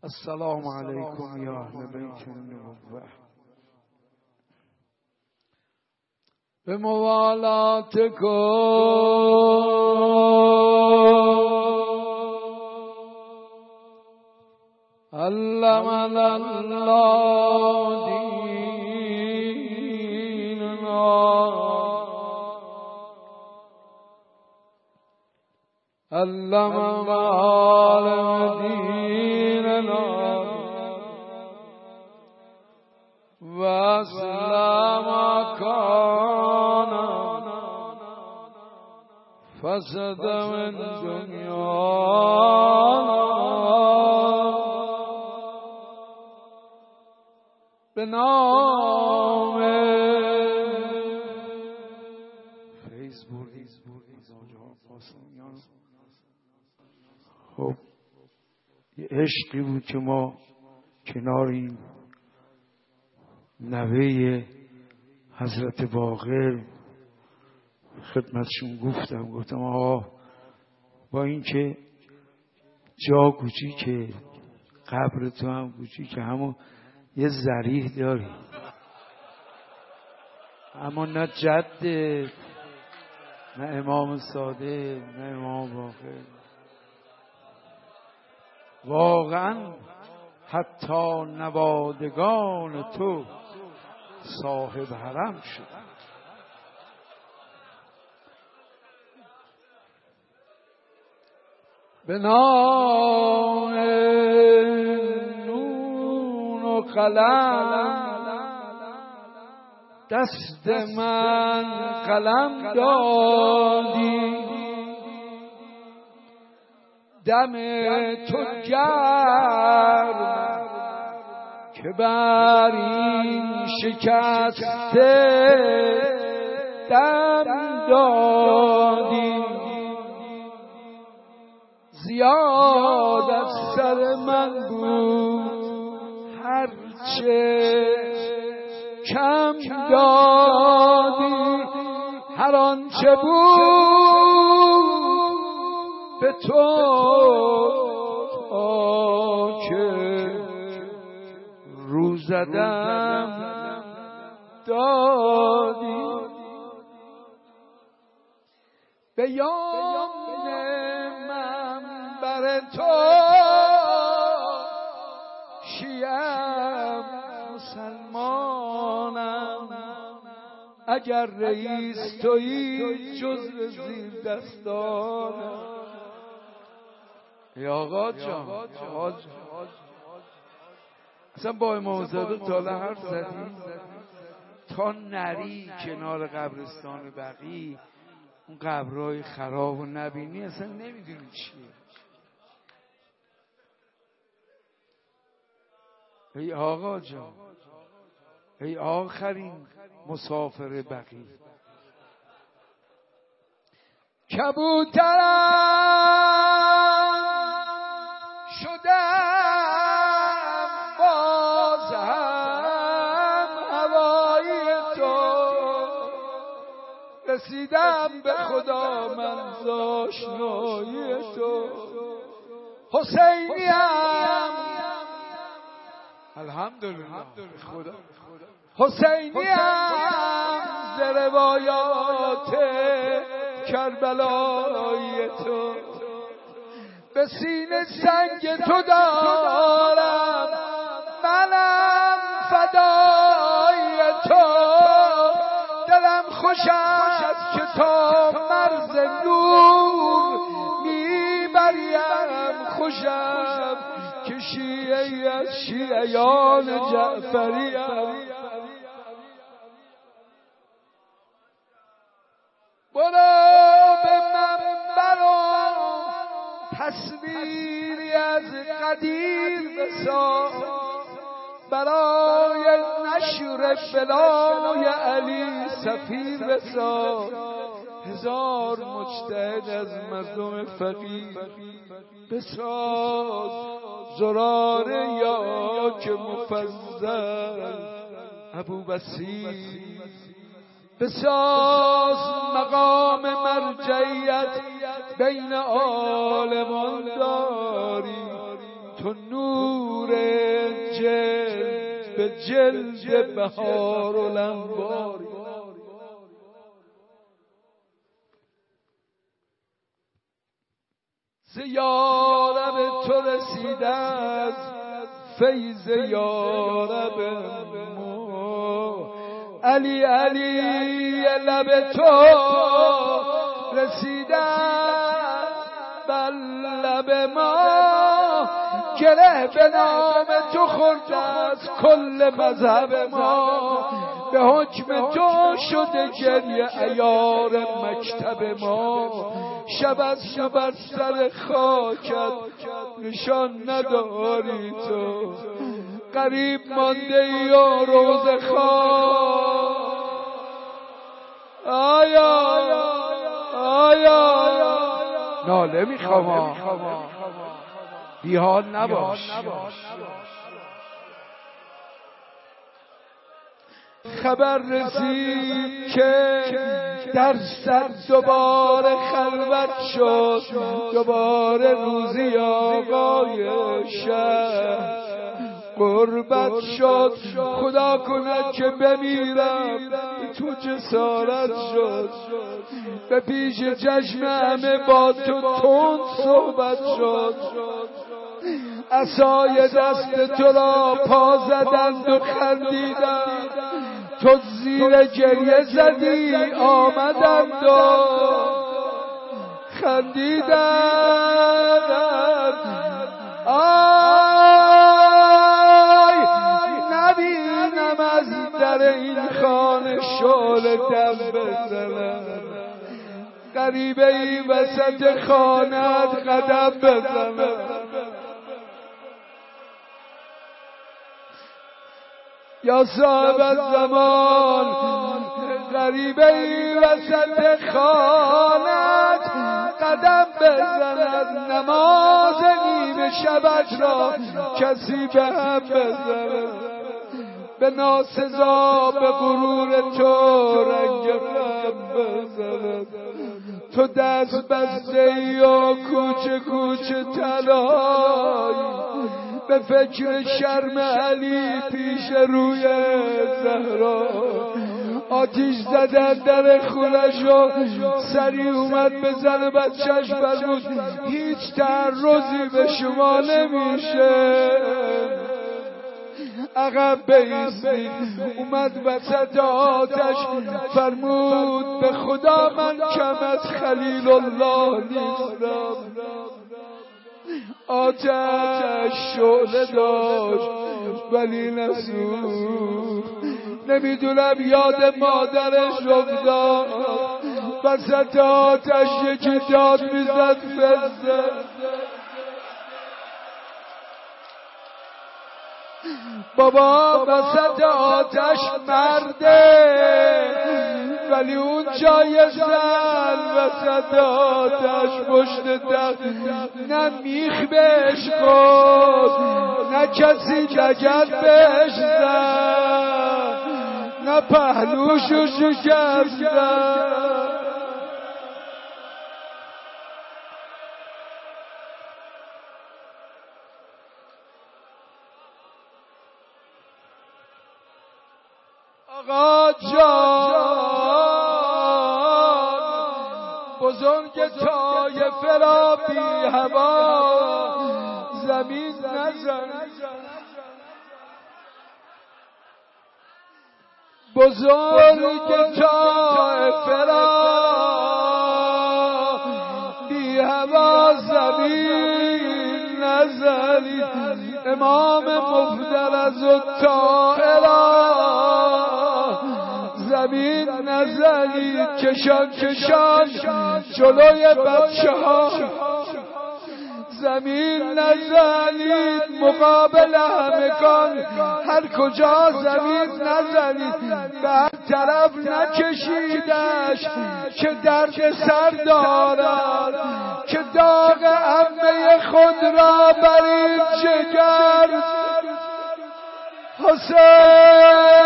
السلام علیکم یا اهل بیت النبوة. به موالاتکم علمنا الله دیننا، علم معالم دیننا و اسلم کانا فسد من دنیانا. به نام فیسبوک خب یه عشقی بود که ما کنار این نوه حضرت باقر خدمتشون گفتم آقا با این که جا کوچیکه، قبر تو هم کوچیکه، همون یه ذریح داری، اما نه جده، نه امام صادق، نه امام باقر. واقعا حتی نوادگان تو صاحب حرم شدن. به نام نون و قلم دست من قلم دادی، دم تو گرم که بر این شکسته دم دادی. زیاد از سر من بود هرچه کم دادی، هر آنچه بود به تو که رو زدم دادی. به یاد منبر تو شیعم مسلمانم، اگر رئیس تویی جزو زیر دستانم. ای آقا جان، اصلا با امام صادق تا حرف زدی تا نری کنار قبرستان بقیع، اون قبرهای خراب و نبینی، اصلا نمیدونی چیه. ای آقا جان، ای آخرین مسافر بقیع، کبوترم شدم باز هم هوای تو، رسیدم به خدا من ز آشنایی تو. حسینیم الحمدلله خدا، حسینیم ز روایات کربلای تو. به سینه سنگ تو دارم منم فدای تو، دلم خوش است که تا مرز نور میبریم، خوشم که شیعی از شیعیان جعفریم. برو به منبر و تصویری از قدیر بساز، برای نشر بلای علی سفیر بساز. هزار مجتهد از مردم فقیر بساز، زرار یا که مفضل ابو بصیر بساز. مقام مرجعیت بین عالمان داری، تو نور جلد بهار و لنباری. ز یارب تو رسیده از فیض یارب ما، علی علی لب تو رسیده بر لب ما، گره به نام تو خورده از کل مذهب ما، به حکم تو شده گریه عیار مکتب ما، شب از شب از سر خاکت نشان نداری تو، غریب مانده ای و روز خواب. آیا ناله میخوام بیحال نباش. خبر رسید که در صد دوباره خلوت شد، دوباره روزی آقای شهر قربت شد. خدا کند که بمیرم تو جسارت شد، به پیش چشم همه با تو تند صحبت شد، عصای دست تو را پا زدند و خندیدند، تو زیر گریه زدی آمدند و خندیدند. آی نبینم از در این خانه شعله دم بزنم، غریبه ای وسط خانه‌ات قدم بزنم. یا صاحب الزمان غریبه ای وسط خانه‌ات قدم بزند، نماز نیمه شبت را کسی به هم بزند، به ناسزا به غرور تو رنگ غم بزند. تو دست بسته ای و کوچه کوچه تنهایی، به فکر شرم علی پیش روی زهرا، آتیش زدن در خونش و سری اومد بزنه بچهش فرمود هیچ تعرضی به شما نمیشه، عقب بایستید. اومد وسط آتش فرمود به خدا من کم از خلیل الله نیستم. آتش شعله داشت ولی نسوخت، نمیدونم یاد مادرش افتاد، وسط آتش یکی داد میزد فزه. بابا وسط آتش مرده ولی اون جای زن وسط آتش پشت دست، نه میخ بهش کن نه کسی لگد بهش زن، نه پهلوشو شکستن. آقا جان بزرگ طایفه را بی هوا زمین نزن، بزرگ طایفه را بی هوا زمین نزنید، امام مفترض و طائرا زمین نزنید، کشان جلوی بچه ها زمین نزنید، مقابل همگان هر کجا زمین نزنید، به هر طرف نکشیدش که درد سر دارد، که داغ عمه خود را بر این جگر حسین